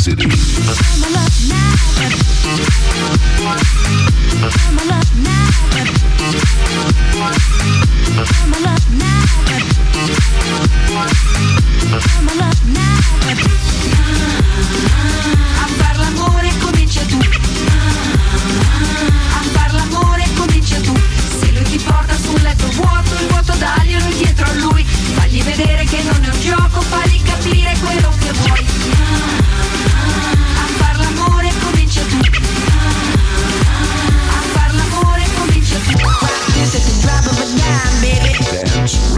City. A far l'amore comincia tu. A far l'amore comincia tu. Se lui ti porta sul letto vuoto, il vuoto daglielo dietro a lui. Fagli vedere che non è un gioco, fagli capire quello che vuoi. A far l'amore comincia tu. A far l'amore comincia tu. This is the drop of a dime, baby. Dance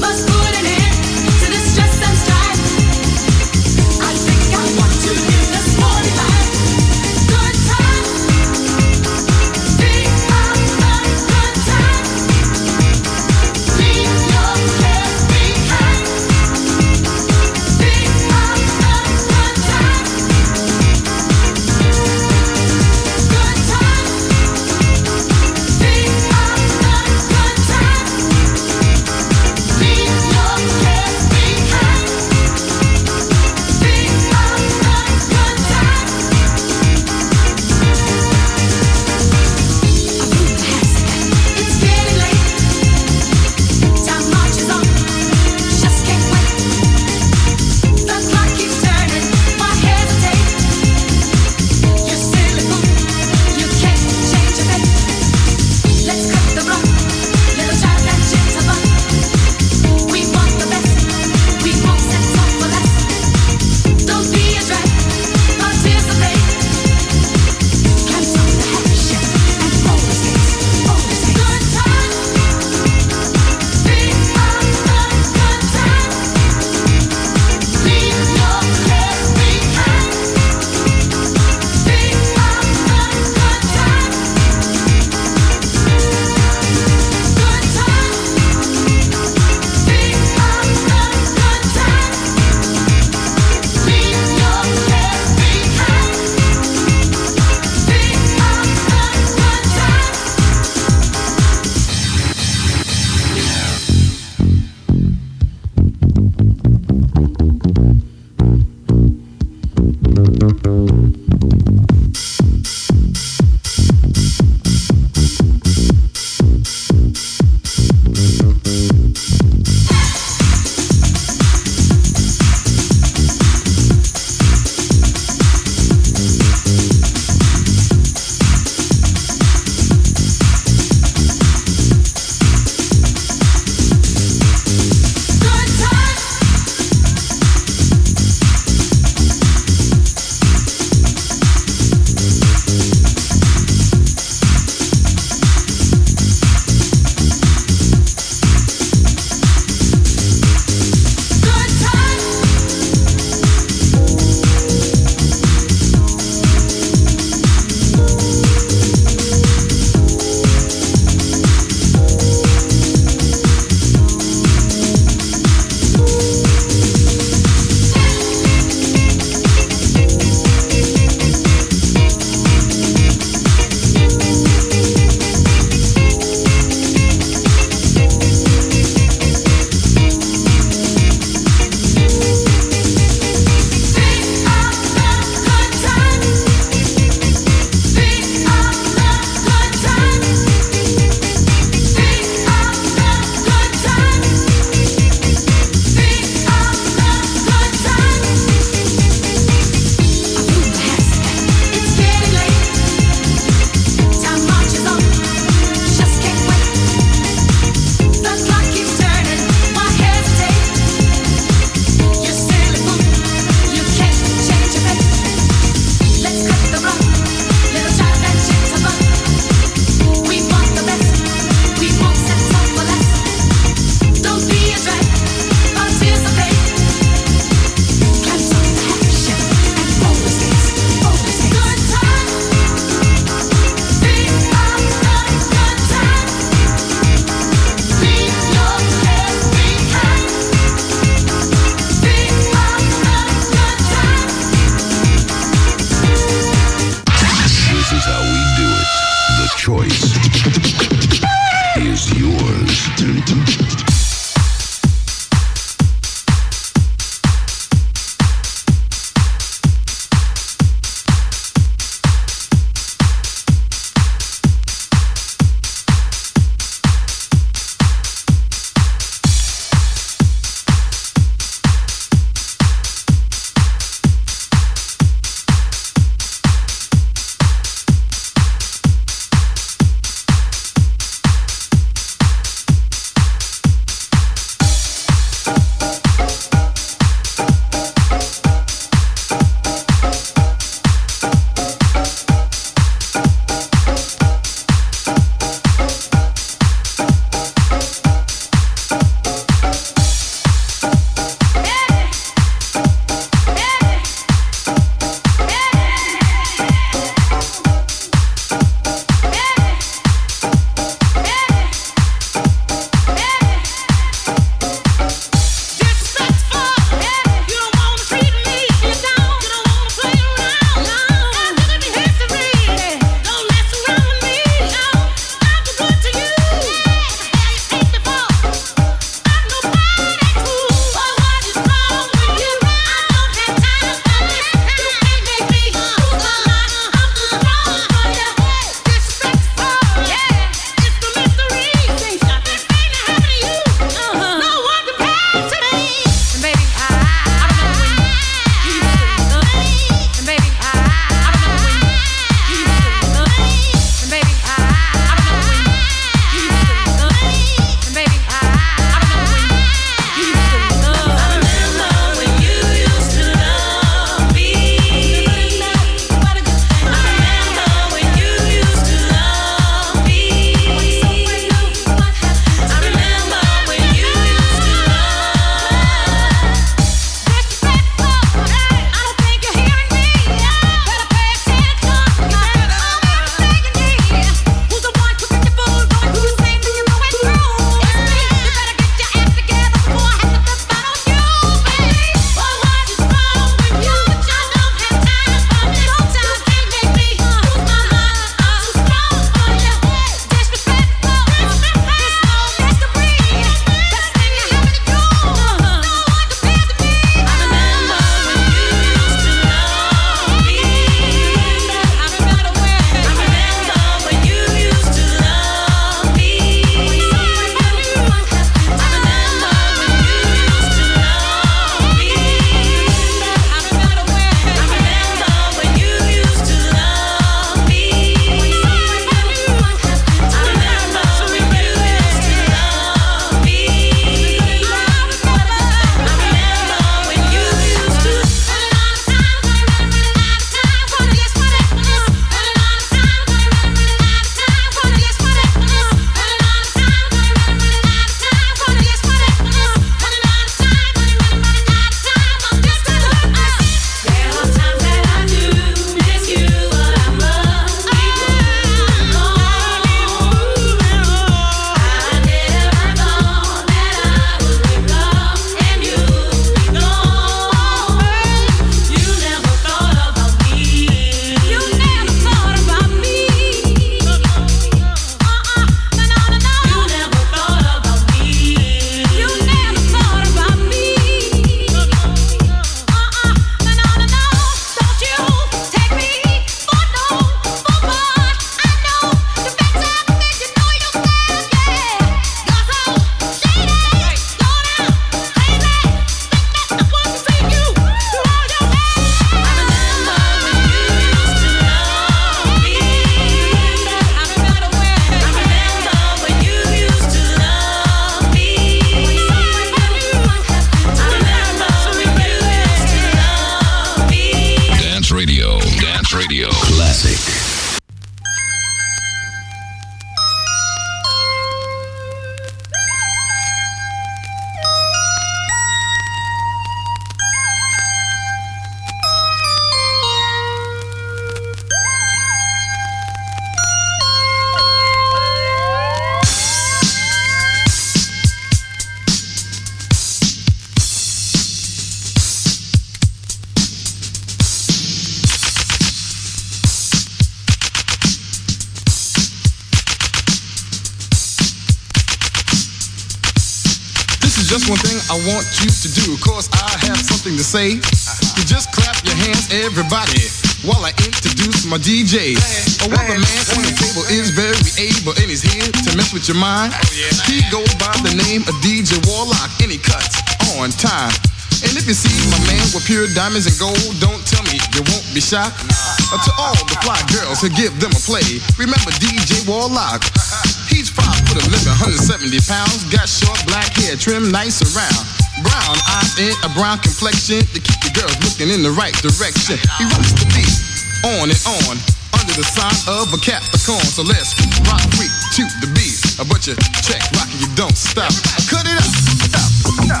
just one thing I want you to do, cause I have something to say. You just clap your hands, everybody, while I introduce my DJ. Oh, well, the man on the table is very able, and he's here to mess with your mind. He goes by the name of DJ Warlock, and he cuts on time. And if you see my man with pure diamonds and gold, don't tell me you won't be shocked. To all the fly girls who give them a play, remember DJ Warlock. He's 5'11", 170 pounds, got short black hair, trimmed nice around. Brown eyes and a brown complexion to keep the girls looking in the right direction. He rocks the beat on and on, under the sign of a Capricorn. So let's rock freak to the beat. But you check rockin', you don't stop. Cut it up, stop.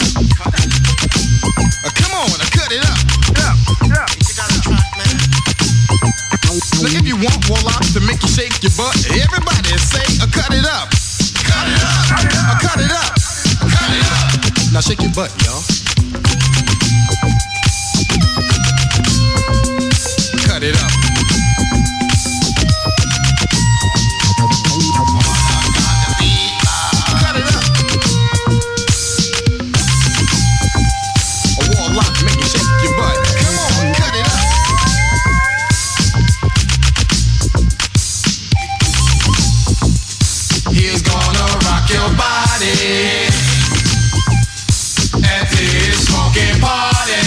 Come on, cut it up. Now if you want Warlock to make you shake your butt, everybody say, cut it up. Cut it up. Cut it up. Cut it up. Now shake your butt, y'all. Cut it up. Cut it up. A Warlock make you shake your butt. Come on, cut it up. He's gonna rock your body at this smoking party.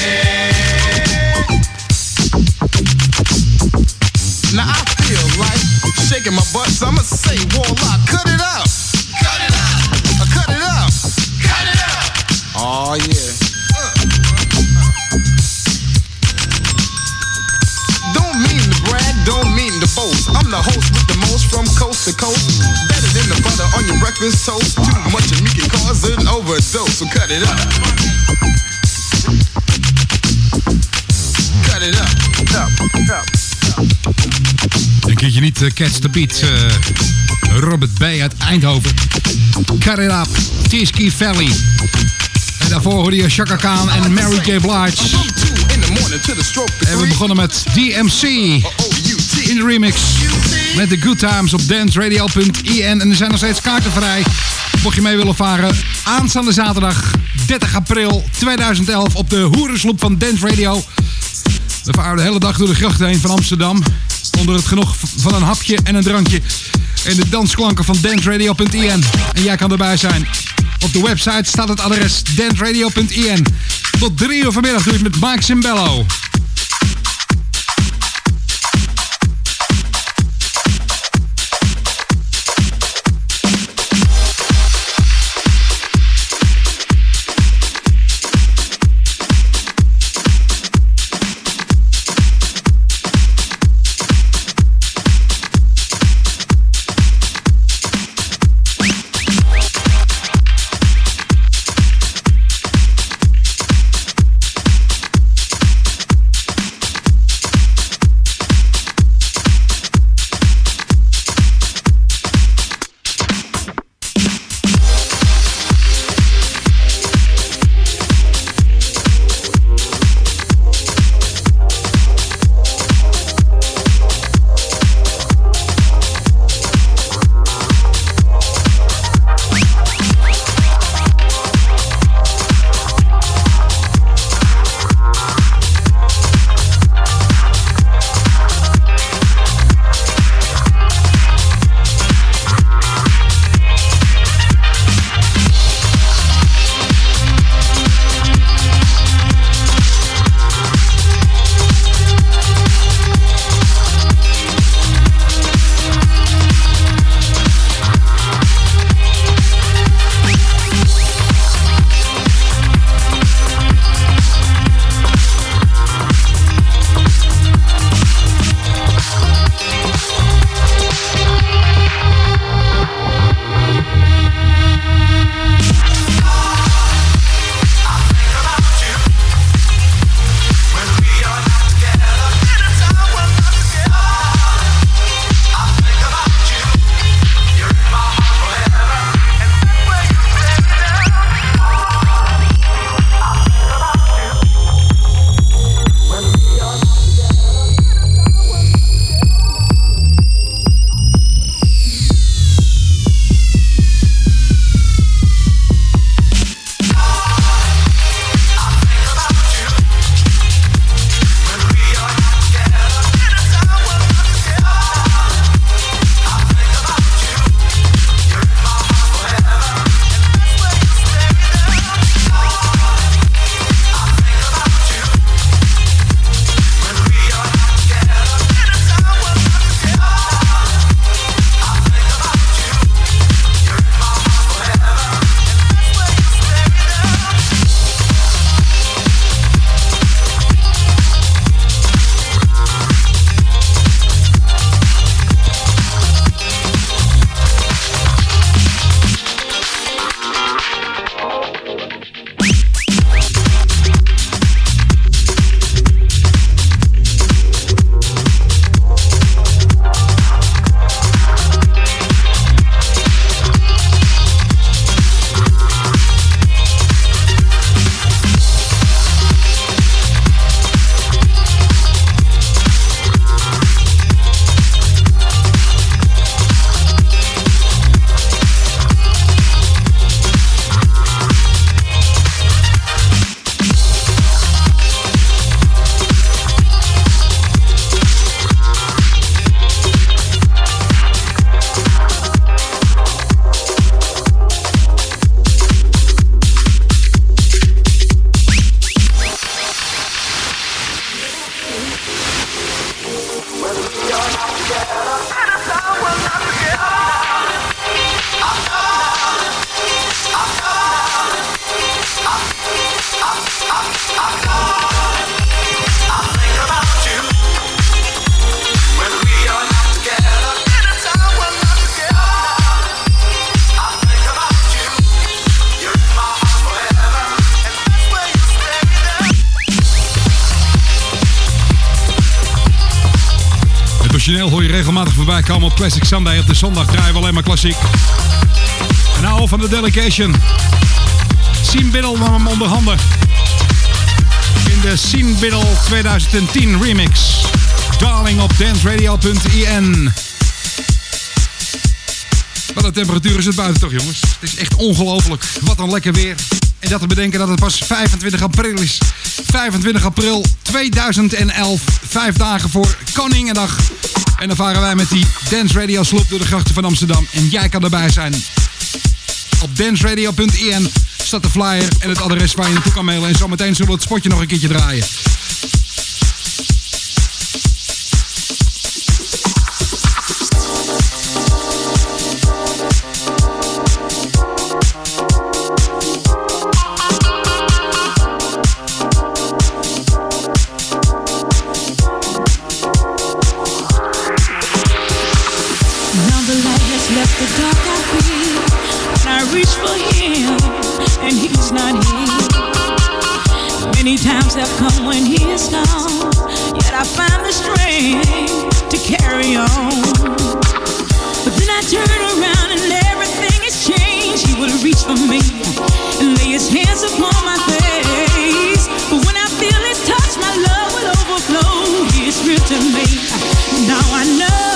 Now I feel like shaking my butt, so I'ma say, Warlock, cut it up. Cut it up. Cut it up. Cut it up. Oh yeah. Don't mean to brag, don't mean to boast. I'm the host with the most from coast to coast. Better than the butter on your breakfast toast. Too much of me can cause an overdose, so cut it up. Cut it up. Denk je niet Catch the Beat, Robert B. uit Eindhoven. Cut it up, T-Ski Valley. En daarvoor hoorde je Chaka Khan en Mary J. Blige. En we begonnen met DMC in de remix met The Good Times op danceradio.in. En er zijn nog steeds kaarten vrij. Mocht je mee willen varen, aanstaande zaterdag 30 april 2011 op de Hoerensloep van Dance Radio. We varen de hele dag door de grachten heen van Amsterdam. Onder het genot van een hapje en een drankje. En de dansklanken van danceradio.in. En jij kan erbij zijn. Op de website staat het adres danceradio.in. Tot 3 uur vanmiddag doe ik met Mike Cimbello. Origineel hoor je regelmatig voorbij komen op Classic Sunday. Op de zondag draaien we alleen maar klassiek. En nou van de Delegation. Siem Biddle nam hem onder handen. In de Siem Biddle 2010 remix. Darling op danceradio.in. Wat een temperatuur is het buiten toch, jongens? Het is echt ongelooflijk. Wat een lekker weer. En dat te bedenken dat het pas 25 april is. 25 april 2011. 5 dagen voor Koningendag. En dan varen wij met die Dance Radio sloep door de grachten van Amsterdam. En jij kan erbij zijn. Op danceradio.in staat de flyer en het adres waar je naartoe kan mailen. En zometeen zullen we het spotje nog een keertje draaien. Many times have come when he is gone, yet I find the strength to carry on. But then I turn around and everything has changed. He would reach for me and lay his hands upon my face. But when I feel his touch, my love will overflow. He is real to me. Now I know.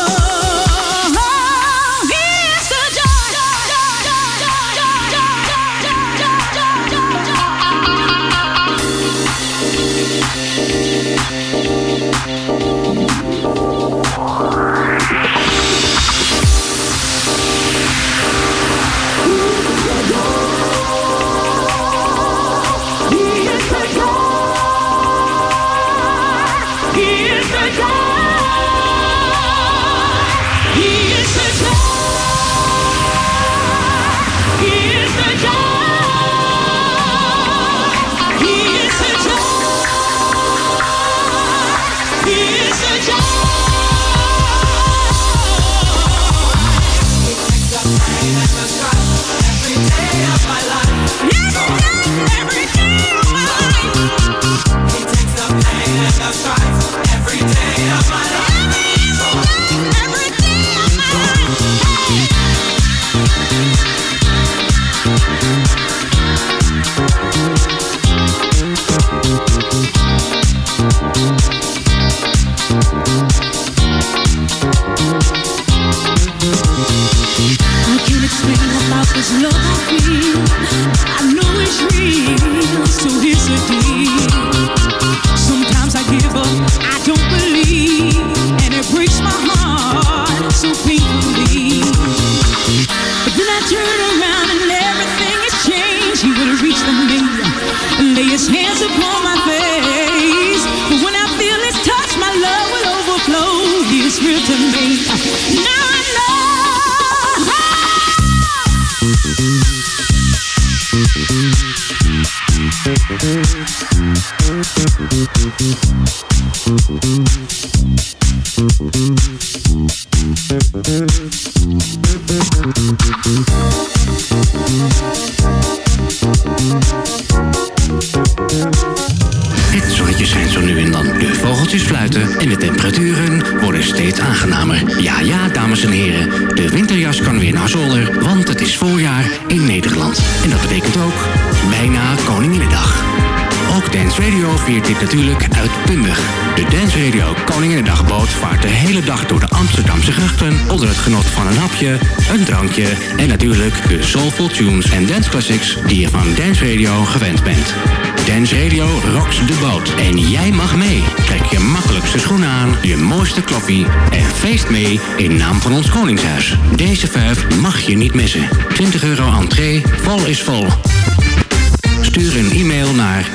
Het zonnetje schijnt zo nu en dan. De vogeltjes fluiten en de temperaturen worden steeds aangenamer. Ja, ja, dames en heren. De winterjas kan weer naar zolder, want het is voorjaar in Nederland. En dat betekent ook bijna Koninginnedag. Ook Dance Radio viert dit natuurlijk uitbundig. De Dance Radio Koninginnedagboot vaart de hele dag door de Amsterdamse grachten onder het genot van een hapje, een drankje en natuurlijk de soulful tunes en dance classics die je van Dance Radio gewend bent. Dance Radio rocks de boot en jij mag mee. Trek je makkelijkste schoenen aan, je mooiste kloffie en feest mee in naam van ons Koningshuis. Deze 5 mag je niet missen. €20 entree, vol is vol. Stuur een e-mail naar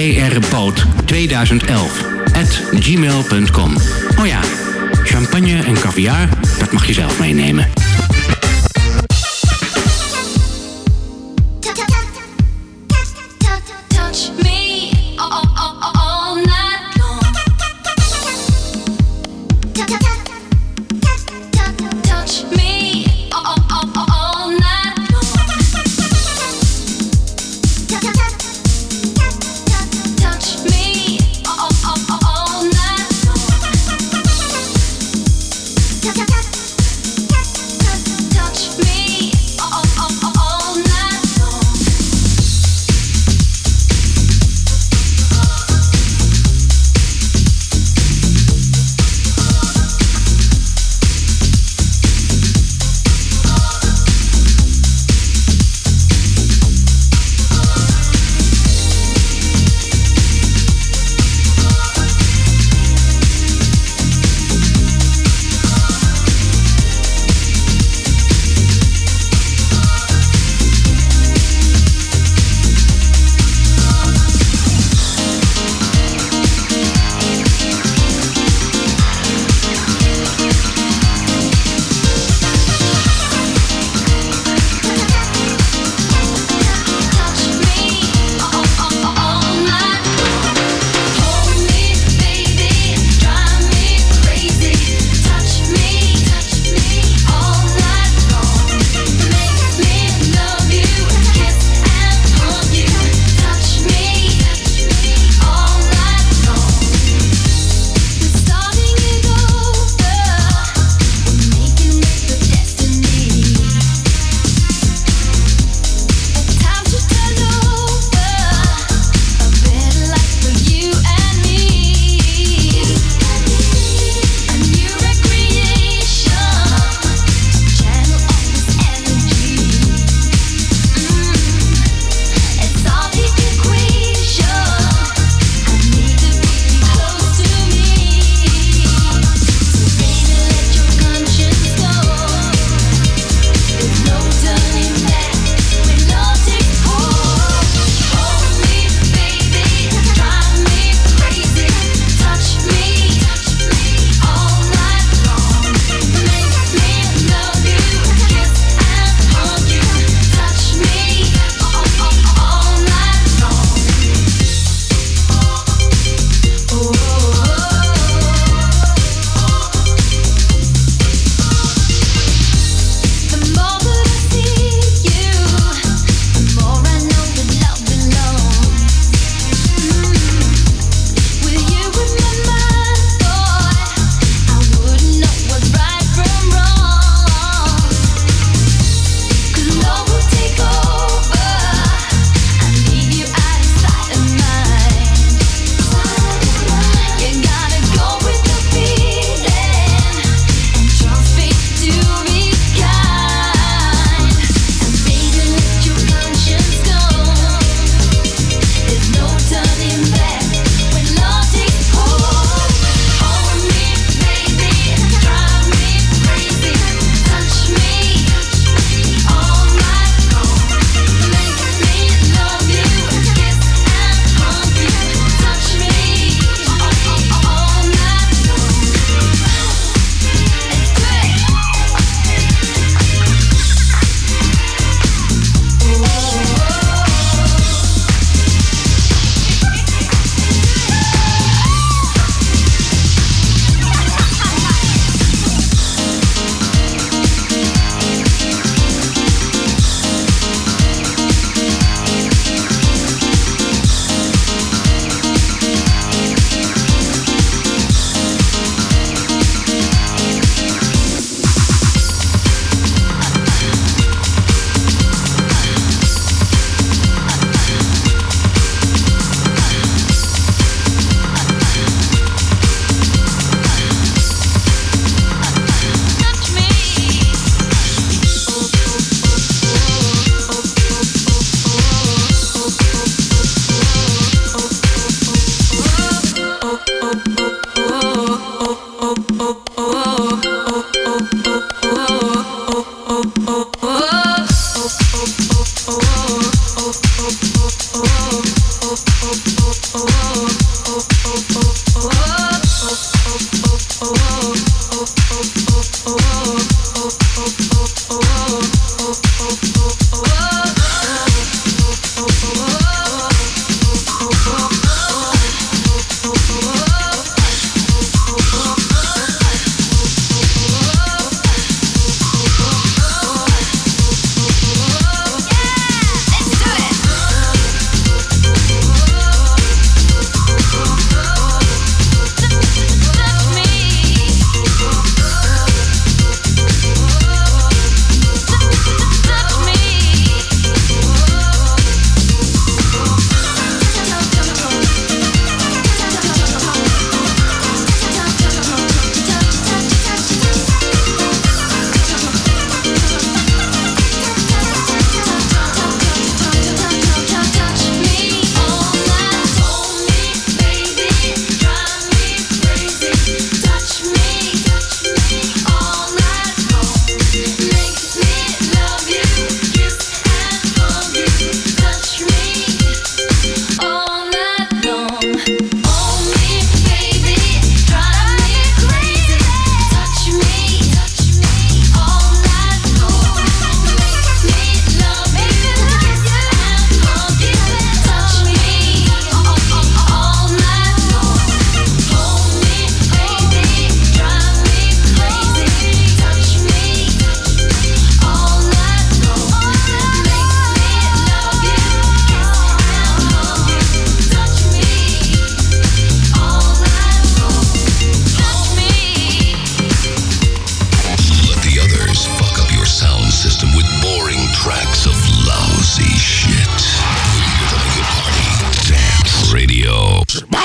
drboot2011@gmail.com. Oh ja, champagne en caviar, dat mag je zelf meenemen.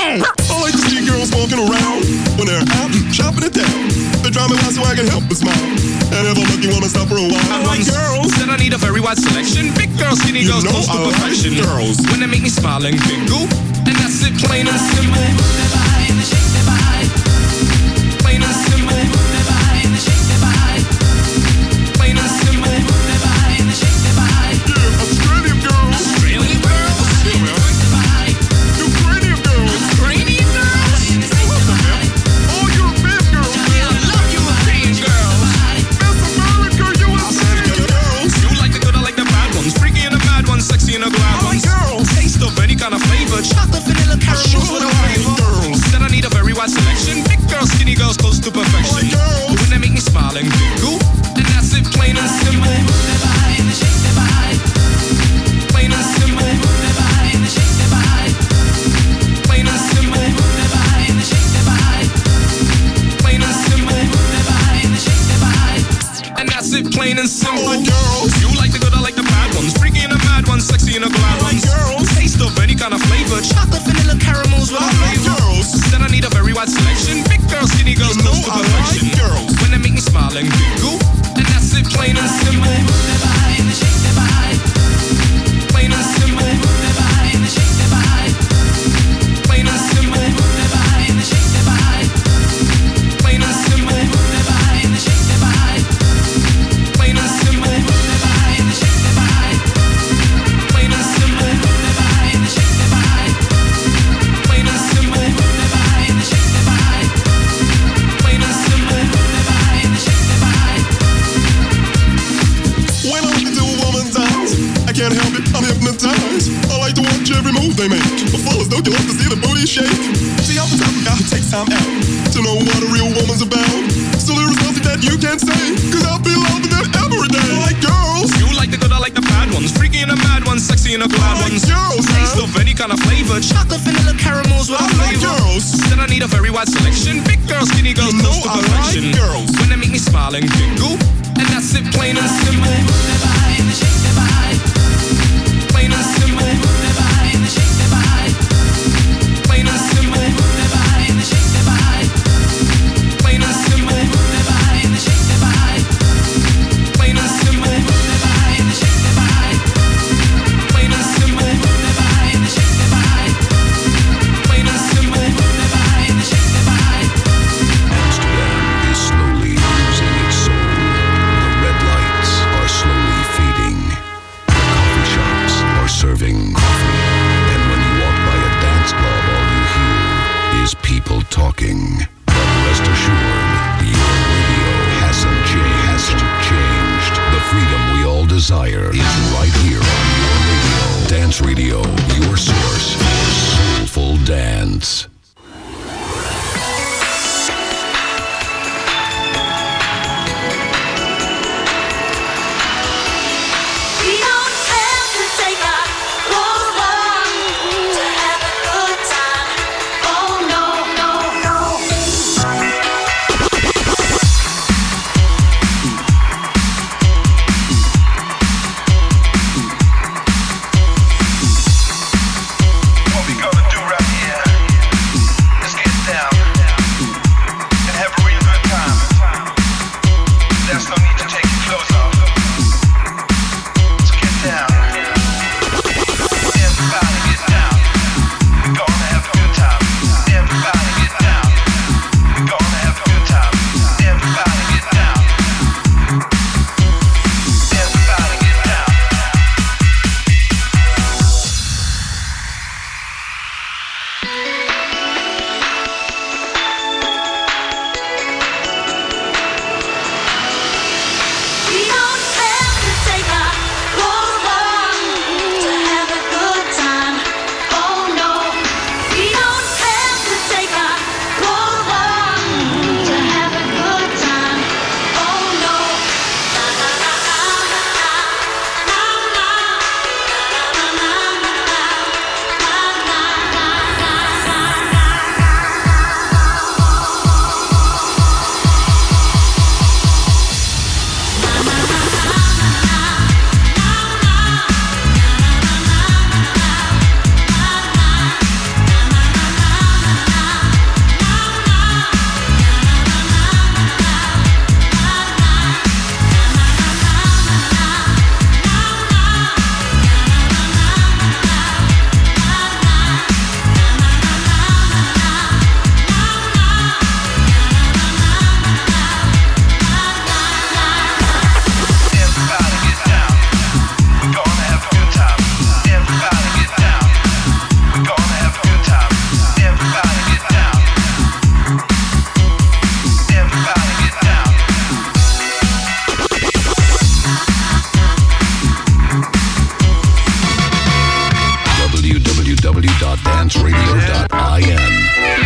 I like to see girls walking around when they're out shopping in town. They drive me wild so I can help but smile. And if I'm lucky, wanna stop for a while. I like girls. Said I need a very wide selection. Big girls, skinny girls, close to perfection. Like girls. When they make me smile and giggle, and that's it, plain and simple. Plain and simple. Plain and simple. Yeah, Australian girls. Australian girls. Ukrainian girls. Ukrainian girls. All European girls. Yeah, I love European girls. Miss America, USA girls. You like the good, I like the bad ones. Freaky and the mad ones, sexy and the glad I like ones. girls. Taste of any kind of flavor. Chocolate, vanilla, caramels with a flavor. Girls. Said I need a very wide selection. Big girls, skinny girls, close to perfection. I like girls. When they make me smile and giggle, and that's it, plain and simple. Plain and simple. Plain and simple. Plain and simple. And that's it, plain and simple. I like girls. You like the good, I like the bad ones. Freaky and the mad ones, sexy and the glad I like ones. girls. Taste of any kind of flavor. Chocolate, vanilla, caramels with a I like flavor. girls. Said I need a very wide selection. Big girls, skinny girls, You know close to I perfection. like girls. When they make me smile and giggle, and that's it, plain and simple. Plain and simple. Plain and simple. Plain and simple. Plain and simple. Plain and simple. Plain and simple. Plain and simple. When I look into a woman's eyes, I can't help it, I'm hypnotized. I like to watch every move they make. But fellas, don't you love to see the booty shake? See, off the top, God takes time out to know what a real woman's about. So there is nothing that you can't say, cause I'll be loving them every day. I like girls. You like the good, I like the bad ones. Freaky and the mad ones, sexy and the glad I like ones. girls, Taste man. of any kind of flavor. Chocolate, vanilla, caramels with I a like flavor. girls. Said I need a very wide selection. Big girls, skinny girls, You know close to I perfection. like girls. When they make me smile and giggle, and that's it, plain and simple. Plain and simple. Plain and simple. Plain and simple. Plain and simple. Plain and simple. Plain and simple. Amsterdam is slowly losing its soul. The red lights are slowly fading. The coffee shops are serving coffee. And when you walk by a dance club, all you hear is people talking. But rest assured, your radio hasn't changed. The freedom we all desire is right here on your radio. Dance Radio, your source for soulful dance. We don't have to take our clothes off to have a good time. Oh no, no, no. What we gonna do right here? danceradio.in.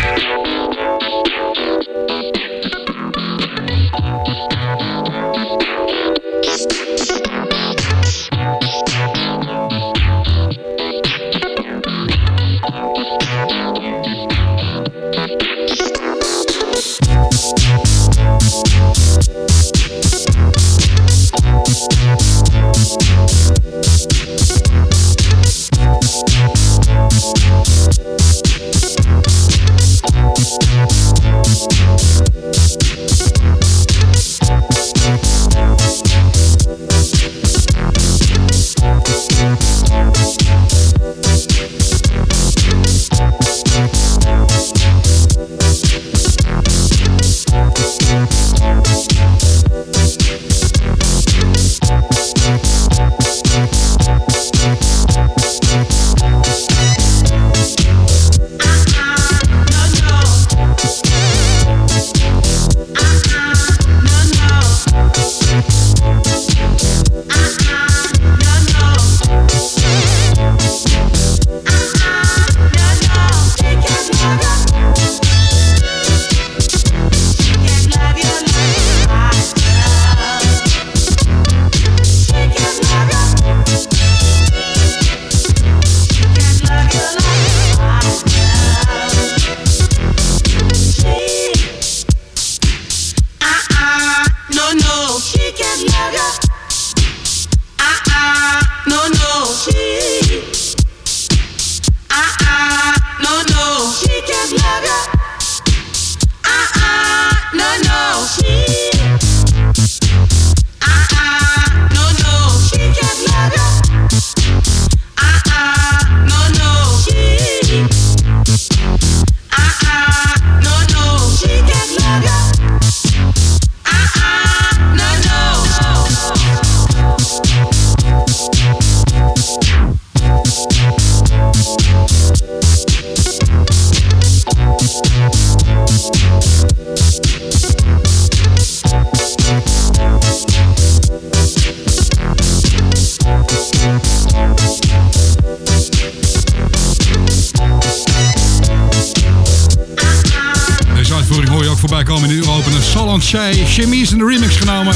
Chemise in de remix genomen.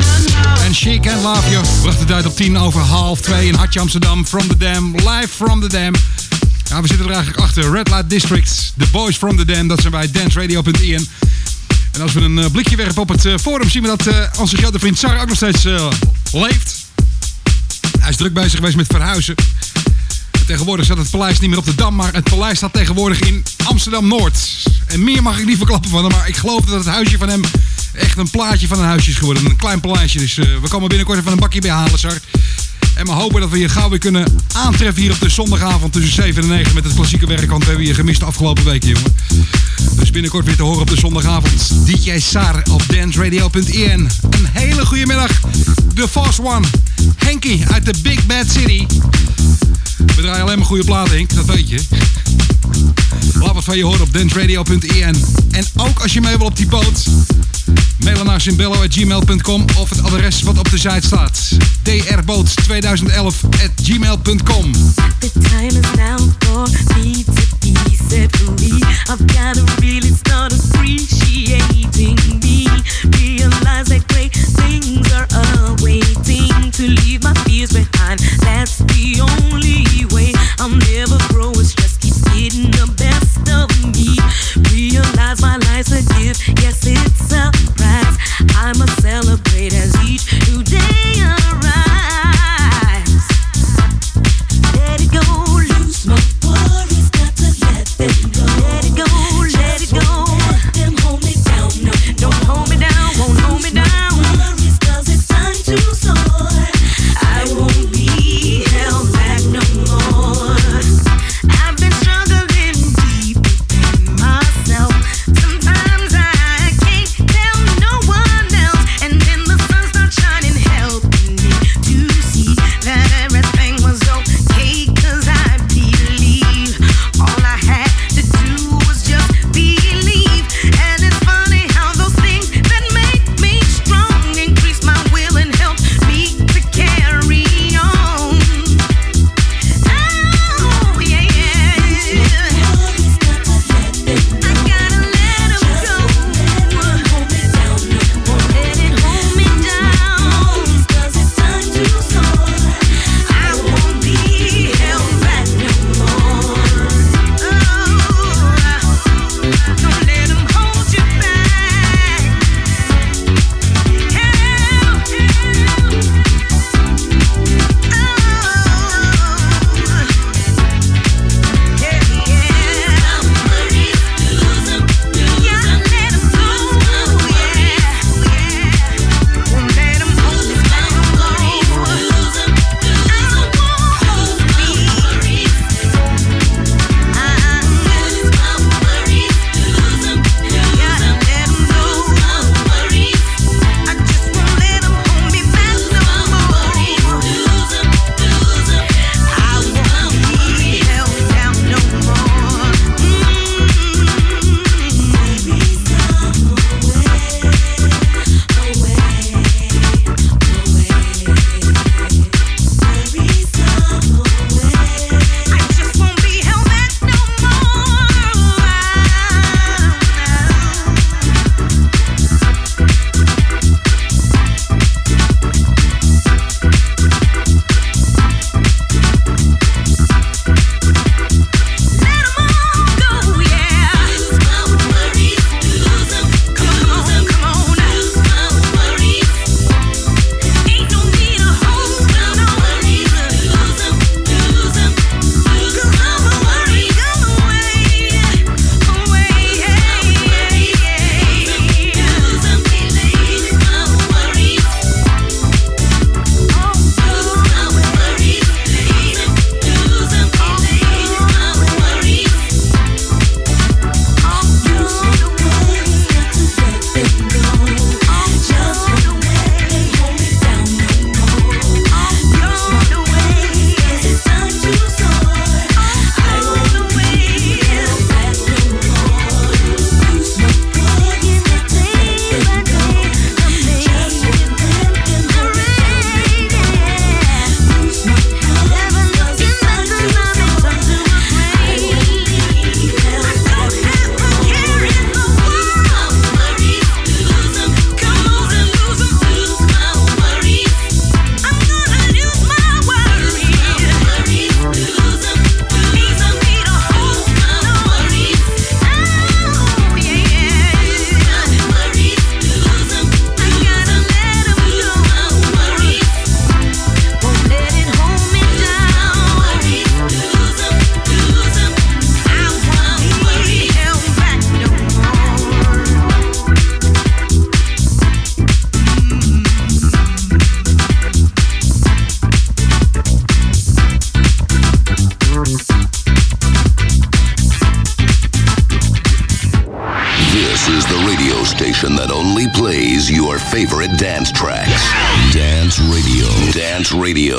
En She Can't Love You bracht het uit op 2:10 in Hartje Amsterdam. From the Dam, live from the Dam. Ja, we zitten er eigenlijk achter. Red Light District, The Boys from the Dam. Dat zijn bij danceradio.in. En als we een blikje werpen op het forum, zien we dat onze grote vriend Sarah ook nog steeds leeft. Hij is druk bezig geweest met verhuizen. Tegenwoordig staat het paleis niet meer op de Dam, maar het paleis staat tegenwoordig in Amsterdam-Noord. En meer mag ik niet verklappen van hem, maar ik geloof dat het huisje van hem echt een plaatje van een huisje is geworden. Een klein paleisje, dus we komen binnenkort even een bakje bij halen, Sar. En we hopen dat we je gauw weer kunnen aantreffen hier op de zondagavond tussen 7 en 9 met het klassieke werk, want we hebben je gemist de afgelopen weken, jongen. Dus binnenkort weer te horen op de zondagavond. DJ Sar op danceradio.in. Een hele goede middag. The Fast One. Henky uit de Big Bad City. We draaien alleen maar goede platen, Henk, dat weet je. Laat wat van je horen op danceradio.in. En ook als je mee wil op die boot, mail naar zimbello@gmail.com of het adres wat op de site staat. drboot2011@gmail.com. The time is now for me to be set free. I've got to really start appreciating me. Realize that great things are awaiting. To leave my fears behind, that's the only way. I'll never grow, it's just keeps getting the best of me. Realize my life's a gift, yes it's a prize. I must celebrate as each new day arrives. Let it go, lose my worries. This is the radio station that only plays your favorite dance tracks. Dance Radio. Dance Radio.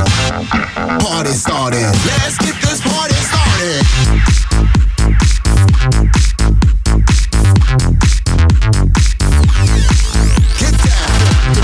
Party started. Let's get this party started. Get down.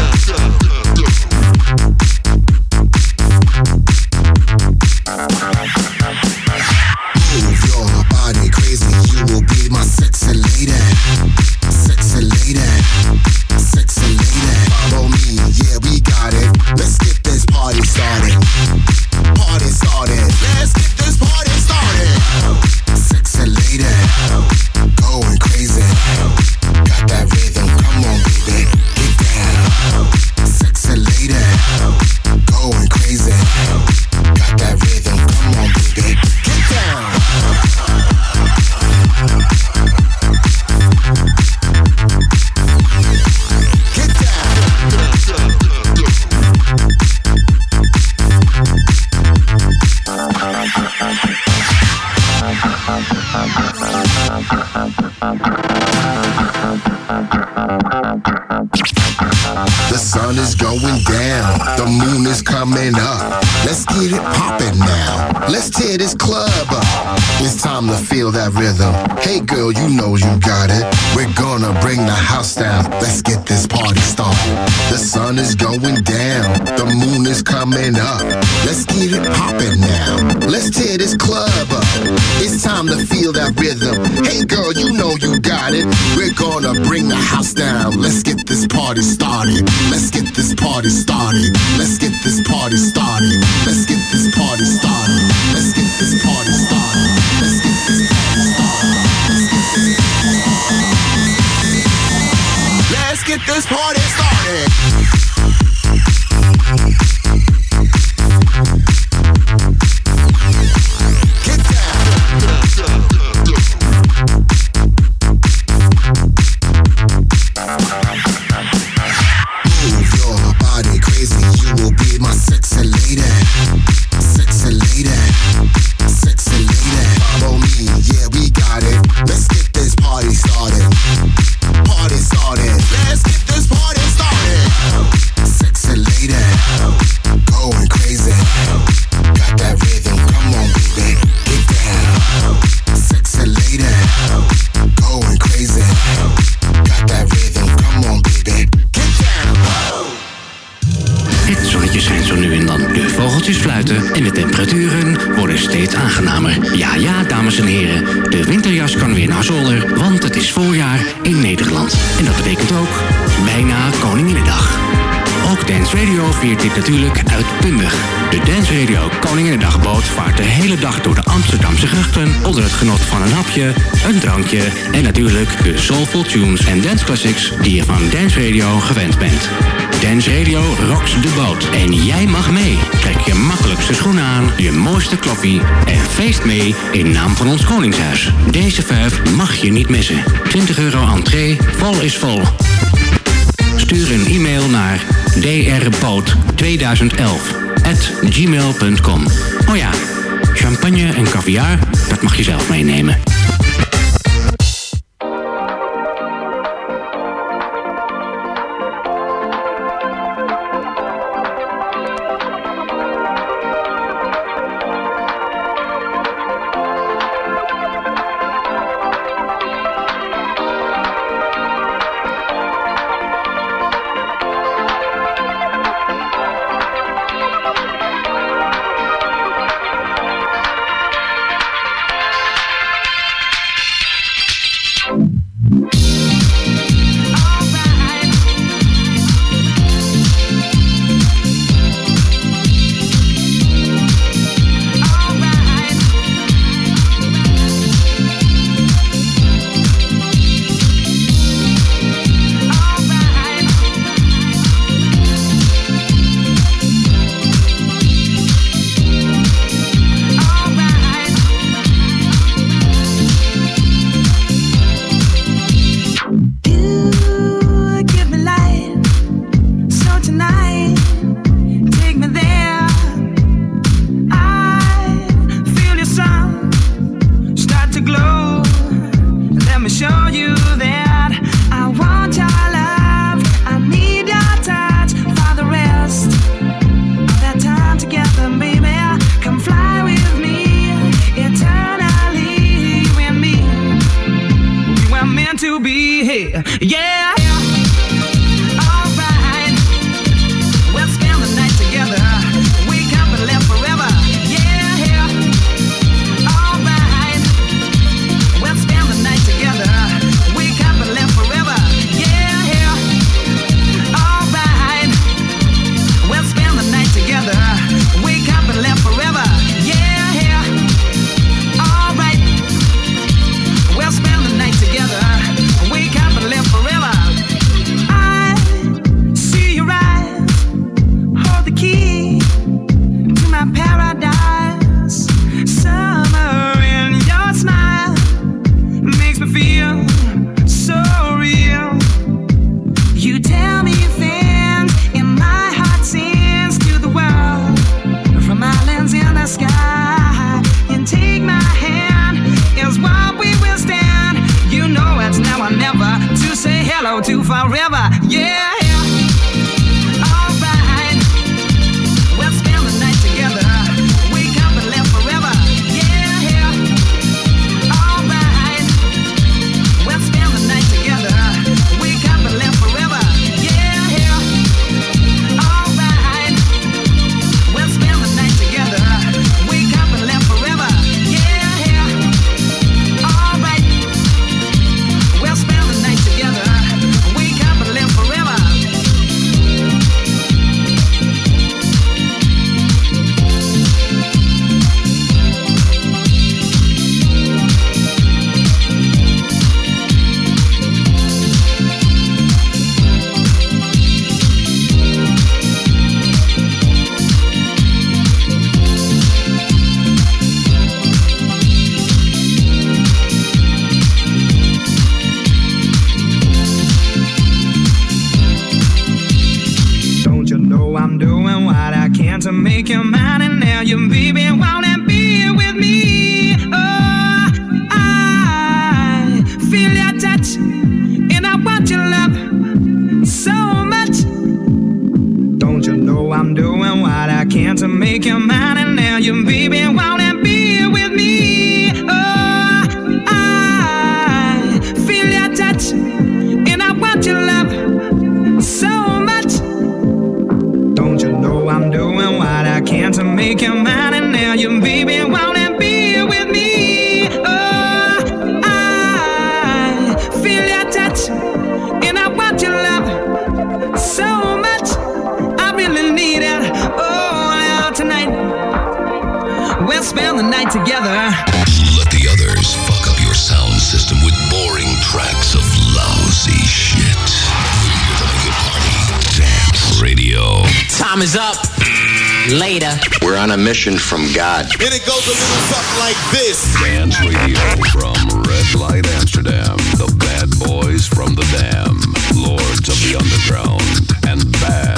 Move your body crazy. You will be my sexy lady. Sexy lady. Sexy lady. Follow me. Yeah, we got it. Let's get this party started. Party started. Let's get this party started. Sexy lady, going crazy. Got that rhythm, come on baby, get down. Sexy lady, going crazy. Got that rhythm, come on baby, get down. Get down. The sun is going down, the moon is coming up. Let's get it poppin' now. Let's tear this club up. It's time to feel that rhythm. Hey girl, you know you got it. We're gonna bring the house down. Let's get this party started. The sun is going down, the moon is coming up. Let's get it poppin' now. Let's tear this club up. It's time to feel that rhythm. Hey girl, you know you got it. We're gonna bring the house down. Let's get this party started. Let's get this party started. Let's get this party started. Let's get this party started. Let's get this party started. Let's get this party started. Let's get this party started. Get down. Move your body crazy. You will be my sexy lady. Sexy lady. Sexy lady. Follow me. Yeah, we got it. Let's get this party started. Party started. Let's get this party started. Sexy lady, going crazy. Got that rhythm, come on baby, get down. Sexy lady, going crazy. Got that rhythm, come on baby, get down. Het zonnetje schijnt zo nu en dan. De vogeltjes fluiten en de temperaturen worden steeds aangenamer. Ja, ja, dames en heren. De winterjas kan weer naar zolder, want het is voorjaar in Nederland. En dat betekent ook bijna Koninginnedag. Ook Dance Radio viert dit natuurlijk uitbundig. De Dance Radio Koninginnedagboot vaart de hele dag door de Amsterdamse grachten onder het genot van een hapje, een drankje en natuurlijk de soulful tunes en dance classics die je van Dance Radio gewend bent. Dance Radio rocks de boot en jij mag mee. Trek je makkelijkste schoenen aan, je mooiste kloffie en feest mee in naam van ons Koningshuis. Deze 5 mag je niet missen. €20 entree, vol is vol. Stuur een e-mail naar drboot2011@gmail.com. Oh ja, champagne en caviar, dat mag je zelf meenemen. Yeah, alright. We'll spend the night together. Wake up and live forever. Yeah, alright. We'll spend the night together. Wake up and live forever. Yeah, alright. We'll spend the night together. Wake up and live forever. Yeah, alright. We'll spend the night together. Wake up and live forever. I see your eyes. Hold the key to my paradise. Summer in your smile makes me feel so real. You tell me things and my heart sings to the world. From islands in the sky, and take my hand is what we will stand. You know it's now or never to say hello to forever. Yeah, alright. We'll spend the night together. Wake up and live forever. Yeah, alright. We'll spend the night together. Wake up and live forever. Yeah, alright. We'll spend the night together. Wake up and live forever. Yeah, alright. We'll spend the night together. Wake up and live forever. Don't you know I'm doing what I can to make you mine, and now you baby wanna be with me. Oh, I feel your touch, and I want your love so much. Don't you know I'm doing what I can to make you mine, and now you baby wanna be with me. Oh, I feel your touch, and I want your love so much. Don't you know I'm doing what I can to make you mine, and now you baby wanna be with me. Oh, I feel your touch, and I want your love so much. I really need it. Oh, now tonight we'll spend the night together. Let the others fuck up your sound system with boring tracks of lousy shit. We're gonna get party. Dance Radio. Time is up. Later. We're on a mission from God. And it goes a little something like this. Dance Radio from Red Light Amsterdam. The bad boys from the Dam. Lords of the Underground. And Bad